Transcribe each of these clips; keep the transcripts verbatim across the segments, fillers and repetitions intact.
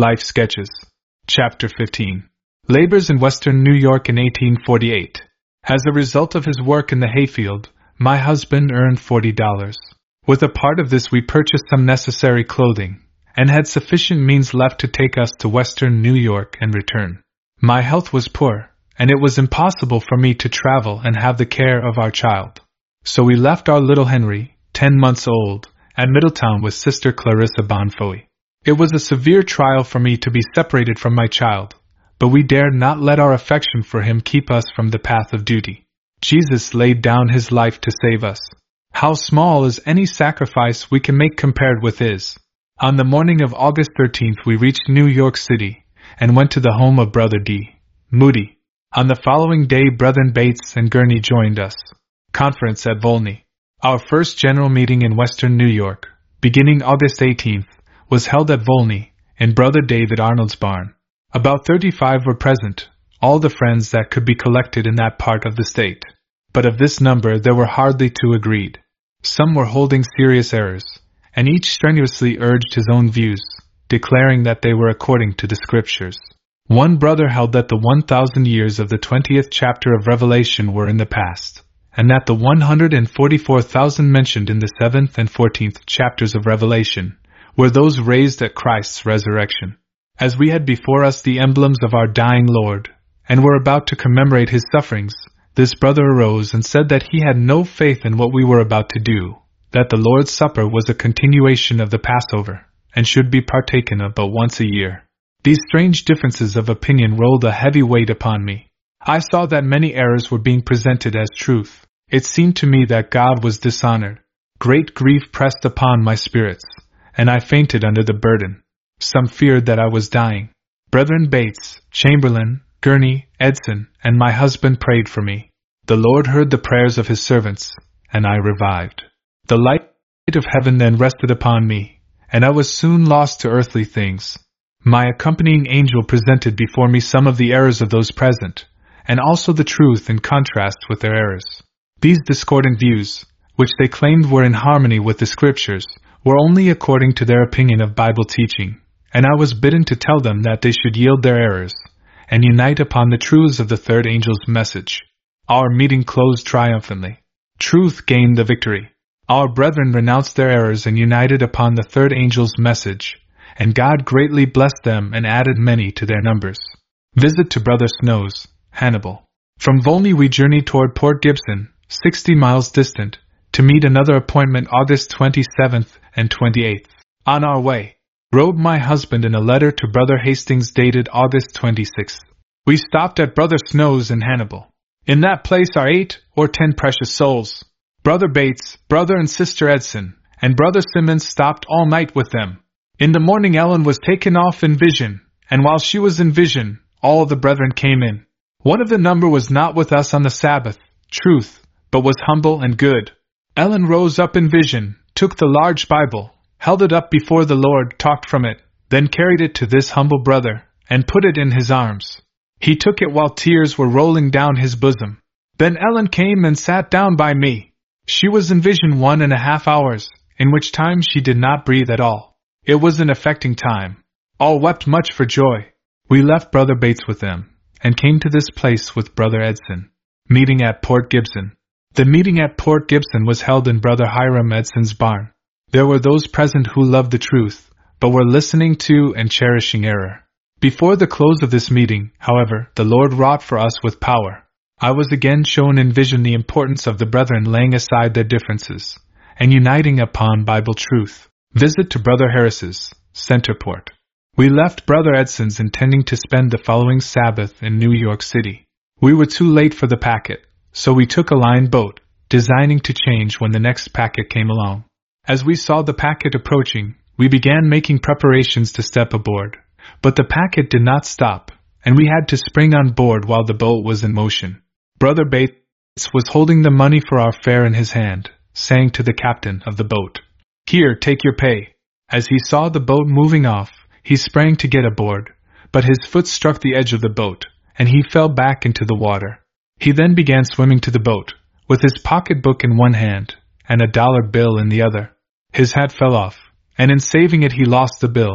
Life Sketches. Chapter fifteen. Labors in Western New York in eighteen forty-eight. As a result of his work in the hayfield, my husband earned forty dollars. With a part of this we purchased some necessary clothing, and had sufficient means left to take us to Western New York and return. My health was poor, and it was impossible for me to travel and have the care of our child. So we left our little Henry, ten months old, at Middletown with Sister Clarissa Bonfoy. It was a severe trial for me to be separated from my child, but we dared not let our affection for him keep us from the path of duty. Jesus laid down his life to save us. How small is any sacrifice we can make compared with his? On the morning of August thirteenth we reached New York City, and went to the home of Brother D. Moody. On the following day Brethren Bates and Gurney joined us. Conference at Volney. Our first general meeting in Western New York, beginning August eighteenth, was held at Volney, in Brother David Arnold's barn. About thirty-five were present, all the friends that could be collected in that part of the state. But of this number there were hardly two agreed. Some were holding serious errors, and each strenuously urged his own views, declaring that they were according to the Scriptures. One brother held that the one thousand years of the twentieth chapter of Revelation were in the past, and that the one hundred forty-four thousand mentioned in the seventh and fourteenth chapters of Revelation were those raised at Christ's resurrection. As we had before us the emblems of our dying Lord, and were about to commemorate his sufferings, this brother arose and said that he had no faith in what we were about to do, that the Lord's Supper was a continuation of the Passover, and should be partaken of but once a year. These strange differences of opinion rolled a heavy weight upon me. I saw that many errors were being presented as truth. It seemed to me that God was dishonored. Great grief pressed upon my spirits, and I fainted under the burden. Some feared that I was dying. Brethren Bates, Chamberlain, Gurney, Edson, and my husband prayed for me. The Lord heard the prayers of his servants, and I revived. The light of heaven then rested upon me, and I was soon lost to earthly things. My accompanying angel presented before me some of the errors of those present, and also the truth in contrast with their errors. These discordant views, which they claimed were in harmony with the Scriptures, were only according to their opinion of Bible teaching, and I was bidden to tell them that they should yield their errors, and unite upon the truths of the third angel's message. Our meeting closed triumphantly. Truth gained the victory. Our brethren renounced their errors and united upon the third angel's message, and God greatly blessed them and added many to their numbers. Visit to Brother Snow's, Hannibal. From Volney we journeyed toward Port Gibson, sixty miles distant, to meet another appointment August twenty-seventh and twenty-eighth. On our way, wrote my husband in a letter to Brother Hastings dated August twenty-sixth. We stopped at Brother Snow's in Hannibal. In that place are eight or ten precious souls. Brother Bates, Brother and Sister Edson, and Brother Simmons stopped all night with them. In the morning Ellen was taken off in vision, and while she was in vision, all the brethren came in. One of the number was not with us on the Sabbath, truth, but was humble and good. Ellen rose up in vision, took the large Bible, held it up before the Lord, talked from it, then carried it to this humble brother, and put it in his arms. He took it while tears were rolling down his bosom. Then Ellen came and sat down by me. She was in vision one and a half hours, in which time she did not breathe at all. It was an affecting time. All wept much for joy. We left Brother Bates with them, and came to this place with Brother Edson. Meeting at Port Gibson. The meeting at Port Gibson was held in Brother Hiram Edson's barn. There were those present who loved the truth, but were listening to and cherishing error. Before the close of this meeting, however, the Lord wrought for us with power. I was again shown in vision the importance of the brethren laying aside their differences, and uniting upon Bible truth. Visit to Brother Harris's, Centerport. We left Brother Edson's intending to spend the following Sabbath in New York City. We were too late for the packet, so we took a line boat, designing to change when the next packet came along. As we saw the packet approaching, we began making preparations to step aboard, but the packet did not stop, and we had to spring on board while the boat was in motion. Brother Bates was holding the money for our fare in his hand, saying to the captain of the boat, "Here, take your pay." As he saw the boat moving off, he sprang to get aboard, but his foot struck the edge of the boat, and he fell back into the water. He then began swimming to the boat, with his pocketbook in one hand, and a dollar bill in the other. His hat fell off, and in saving it he lost the bill,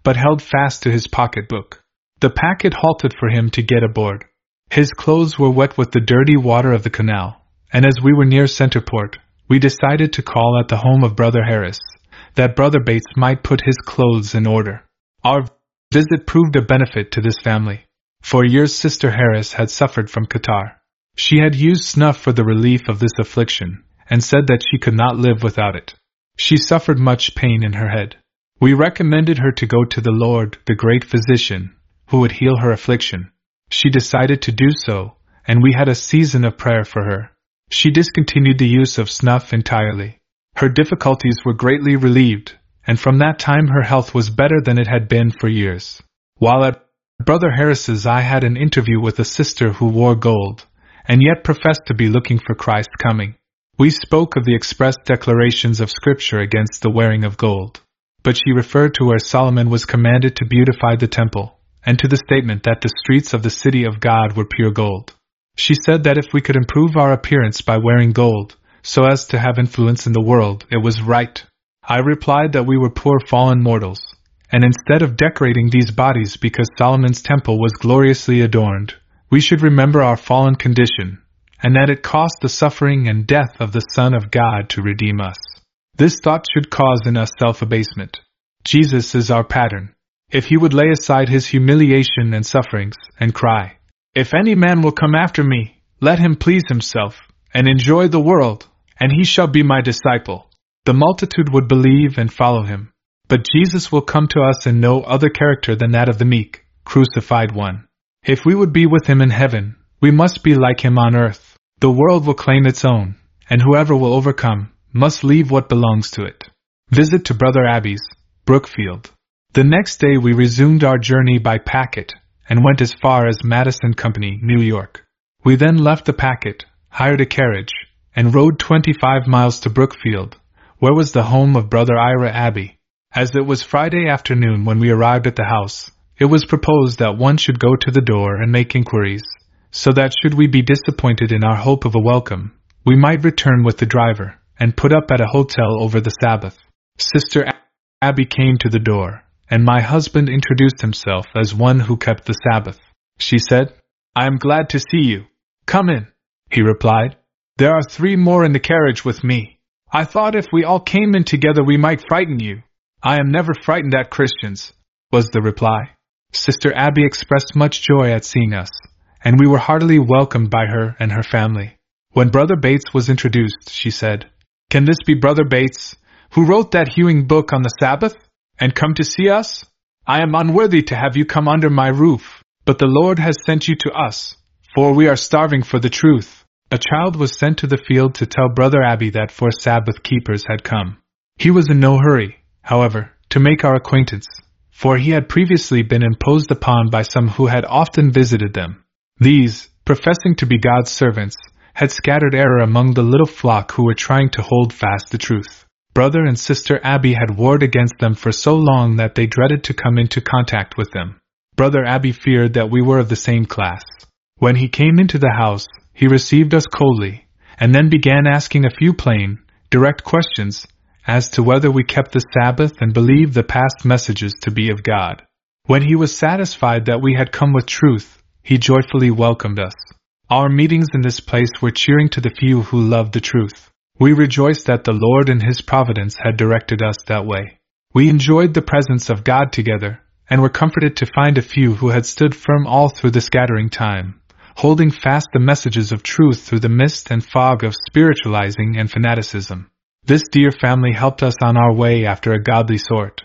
but held fast to his pocketbook. The packet halted for him to get aboard. His clothes were wet with the dirty water of the canal, and as we were near Centerport, we decided to call at the home of Brother Harris, that Brother Bates might put his clothes in order. Our visit proved a benefit to this family. For years Sister Harris had suffered from catarrh. She had used snuff for the relief of this affliction, and said that she could not live without it. She suffered much pain in her head. We recommended her to go to the Lord, the great physician, who would heal her affliction. She decided to do so, and we had a season of prayer for her. She discontinued the use of snuff entirely. Her difficulties were greatly relieved, and from that time her health was better than it had been for years. While at Brother Harris's I had an interview with a sister who wore gold, and yet professed to be looking for Christ's coming. We spoke of the express declarations of Scripture against the wearing of gold, but she referred to where Solomon was commanded to beautify the temple, and to the statement that the streets of the city of God were pure gold. She said that if we could improve our appearance by wearing gold, so as to have influence in the world, it was right. I replied that we were poor fallen mortals, and instead of decorating these bodies because Solomon's temple was gloriously adorned, we should remember our fallen condition, and that it cost the suffering and death of the Son of God to redeem us. This thought should cause in us self-abasement. Jesus is our pattern. If he would lay aside his humiliation and sufferings, and cry, "If any man will come after me, let him please himself, and enjoy the world, and he shall be my disciple," the multitude would believe and follow him. But Jesus will come to us in no other character than that of the meek, crucified one. If we would be with him in heaven, we must be like him on earth. The world will claim its own, and whoever will overcome must leave what belongs to it. Visit to Brother Abbey's, Brookfield. The next day we resumed our journey by packet, and went as far as Madison Company, New York. We then left the packet, hired a carriage, and rode twenty-five miles to Brookfield, where was the home of Brother Ira Abbey. As it was Friday afternoon when we arrived at the house, it was proposed that one should go to the door and make inquiries, so that should we be disappointed in our hope of a welcome, we might return with the driver, and put up at a hotel over the Sabbath. Sister Abbey came to the door, and my husband introduced himself as one who kept the Sabbath. She said, "I am glad to see you. Come in," he replied. "There are three more in the carriage with me. I thought if we all came in together we might frighten you." "I am never frightened at Christians," was the reply. Sister Abbey expressed much joy at seeing us, and we were heartily welcomed by her and her family. When Brother Bates was introduced, she said, "Can this be Brother Bates, who wrote that healing book on the Sabbath, and come to see us? I am unworthy to have you come under my roof, but the Lord has sent you to us, for we are starving for the truth." A child was sent to the field to tell Brother Abbey that four Sabbath keepers had come. He was in no hurry, however, to make our acquaintance, for he had previously been imposed upon by some who had often visited them. These, professing to be God's servants, had scattered error among the little flock who were trying to hold fast the truth. Brother and Sister Abbey had warred against them for so long that they dreaded to come into contact with them. Brother Abbey feared that we were of the same class. When he came into the house, he received us coldly, and then began asking a few plain, direct questions as to whether we kept the Sabbath and believed the past messages to be of God. When he was satisfied that we had come with truth, he joyfully welcomed us. Our meetings in this place were cheering to the few who loved the truth. We rejoiced that the Lord in His providence had directed us that way. We enjoyed the presence of God together, and were comforted to find a few who had stood firm all through the scattering time, holding fast the messages of truth through the mist and fog of spiritualizing and fanaticism. This dear family helped us on our way after a godly sort.